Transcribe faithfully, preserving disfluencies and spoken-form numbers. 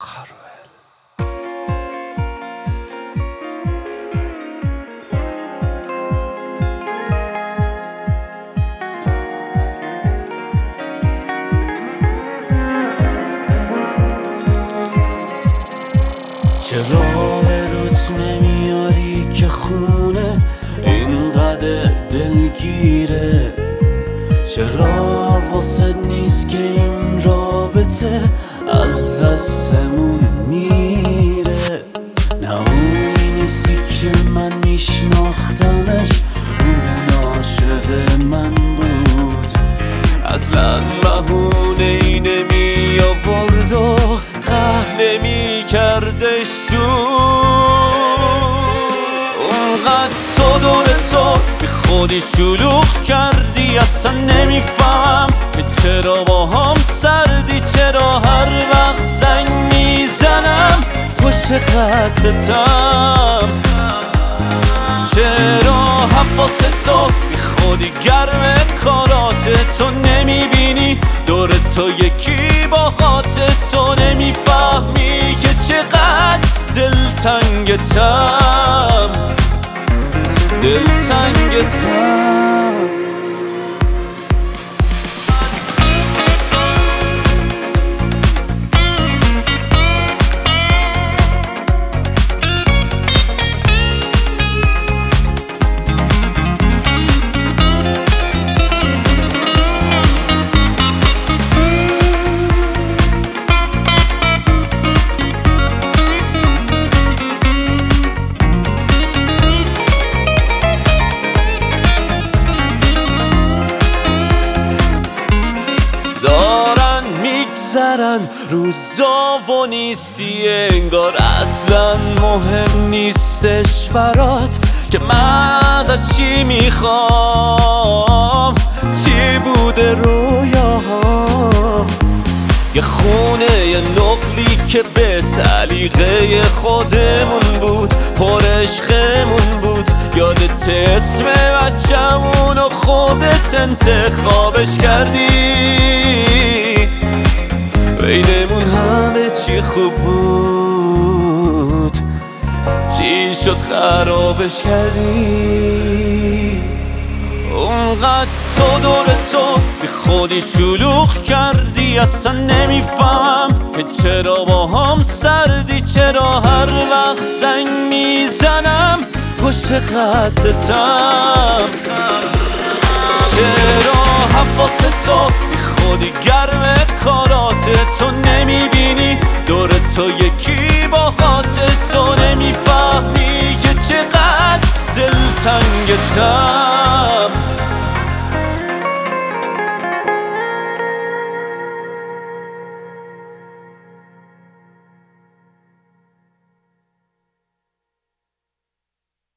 کاروئل. چرا به روت نمیاری که خونه اینقدر دلگیره؟ چرا واسه نیست که این رابطه از دستمون میره؟ نه اونی نیستی که من میشناختمش، اون عاشق من بود. اصلا بهونه ای نمی آورد و قهر نمی کردش سود. اونقدر تو دور تو بی خودی شلوغ کردی، اصلا نمیفهم که چرا با هم سردی. چرا هر وقت زنگ میزنم پشت خطتم؟ چرا حواس تو بی خودی گرم کارات تو نمیبینی؟ دور تو یکی با خاطر تو نمیفهمی که چقدر دلتنگتم دلتنگتم. دارن میگذرن روزا و نیستی، انگار اصلا مهم نیستش برات که من ازت چی میخوام، چی بوده رویاهام. یه خونه یه نقلی که به سلیقه خودمون بود، پر عشقمون بود. یادت اسم بچمون و خودت انتخابش کردی، بینمون همه چی خوب بود، چی شد خرابش کردی؟ اونقدر تو دور تو بی خودی شلوغ کردی، اصلا نمیفهم که چرا با هم سردی. چرا هر وقت زنگ میزنم پشت خطتم؟ چرا حواس تو بی خودی گرم کارات تو نمیبینی؟ دور تو یکی با خاطر تو نمیفهمی که چقدر دلتنگتم